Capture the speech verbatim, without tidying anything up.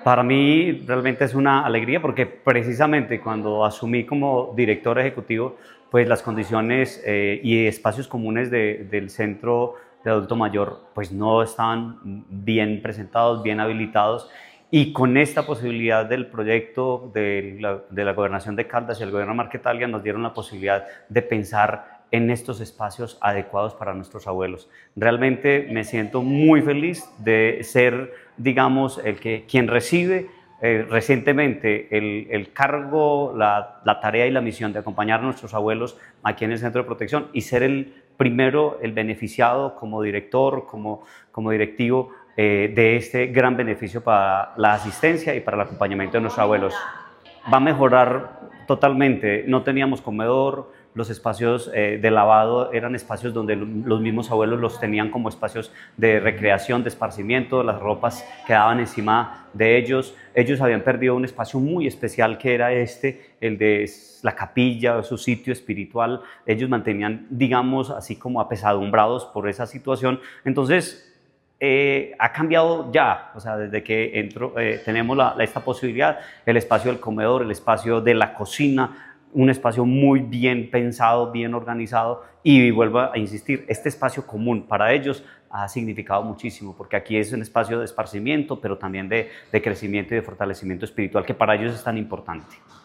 Para mí realmente es una alegría porque precisamente cuando asumí como director ejecutivo, pues las condiciones eh, y espacios comunes de, del centro de adulto mayor pues no estaban bien presentados, bien habilitados, y con esta posibilidad del proyecto de la, de la Gobernación de Caldas y el Gobierno de Marquetalia nos dieron la posibilidad de pensar en estos espacios adecuados para nuestros abuelos. Realmente me siento muy feliz de ser, digamos, el que, quien recibe eh, recientemente el, el cargo, la, la tarea y la misión de acompañar a nuestros abuelos aquí en el Centro de Protección y ser el primero, el beneficiado como director, como, como directivo eh, de este gran beneficio para la asistencia y para el acompañamiento de nuestros abuelos. Va a mejorar totalmente. No teníamos comedor, los espacios eh, de lavado eran espacios donde los mismos abuelos los tenían como espacios de recreación, de esparcimiento, las ropas quedaban encima de ellos. Ellos habían perdido un espacio muy especial que era este, el de la capilla, su sitio espiritual. Ellos mantenían, digamos, así como apesadumbrados por esa situación. Entonces, Eh, ha cambiado ya, o sea, desde que entro, eh, tenemos la, esta posibilidad, el espacio del comedor, el espacio de la cocina, un espacio muy bien pensado, bien organizado, y vuelvo a insistir, este espacio común para ellos ha significado muchísimo, porque aquí es un espacio de esparcimiento, pero también de, de crecimiento y de fortalecimiento espiritual, que para ellos es tan importante.